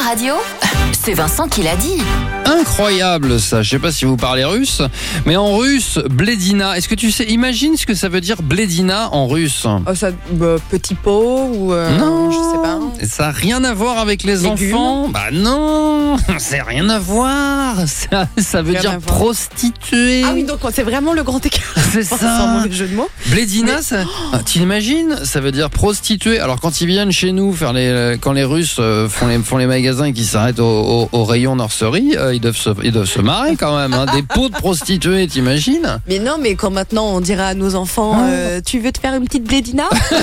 radio, c'est Vincent qui l'a dit. Incroyable ça, je sais pas si vous parlez russe, mais en russe, bledina, est-ce que tu sais, imagine ce que ça veut dire bledina en russe? Petit pot ou Non, je sais pas. Ça n'a rien à voir avec les Légumes. enfants. Bah non, ça n'a rien à voir. Ça veut Rien dire à voir. prostituée. Ah oui, donc c'est vraiment le grand écart. C'est Sans ça. mauvais jeu de mots. Bledina, tu l'imagines, ça veut dire prostituée. Alors quand ils viennent chez nous faire quand les Russes font les magasins et qu'ils s'arrêtent au rayon nurserie, ils doivent se marrer quand même. Hein. Des pots de prostituées, t'imagines? Mais non, mais quand maintenant on dira à nos enfants, tu veux te faire une petite blédina?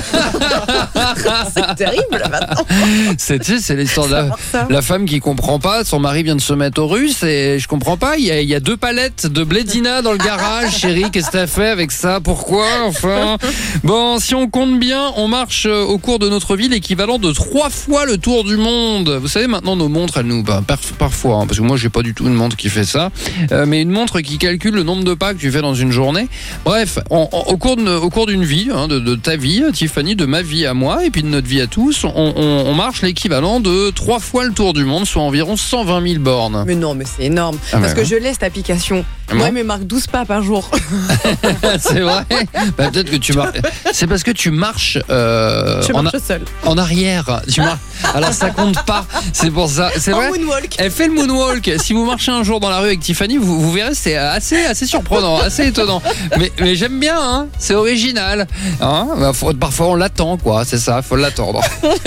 C'est terrible là maintenant. C'est l'histoire de Ça. la femme qui comprend pas. Son mari vient de se mettre au russe et je comprends pas. Il y a 2 palettes de bledina dans le garage. Chérie, qu'est-ce que t'as fait avec ça? Pourquoi? Enfin. Bon, si on compte bien, on marche au cours de notre vie l'équivalent de 3 fois le tour du monde. Vous savez, maintenant nos montres, elles nous, parfois, hein, parce que moi j'ai pas du tout une montre qui fait ça, mais une montre qui calcule le nombre de pas que tu fais dans une journée. Bref, au cours d'une vie, hein, de ta vie, Tiffany, de ma vie à moi et puis de notre vie à tous, on marche l'équivalent de 3 fois le tour du monde, soit environ 120 000 bornes. Mais non, mais c'est énorme. Ah Parce ouais. que je laisse cette application. Ah Moi, bon elle me marque 12 pas par jour. C'est vrai. Bah, peut-être que tu marches. C'est parce que tu marches Je marche seule. en arrière. Tu marches. Alors ça compte pas. C'est pour ça. C'est En vrai. moonwalk. Elle fait le moonwalk. Si vous marchez un jour dans la rue avec Tiffany, vous verrez, c'est assez surprenant, assez étonnant. Mais j'aime bien, hein. C'est original. Hein, parfois on l'attend, quoi. C'est ça, faut l'attendre.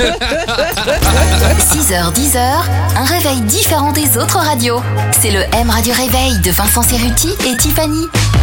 6h, 10h, un réveil différent des autres radios. C'est le M Radio Réveil de Vincent Cerruti et Tiffany.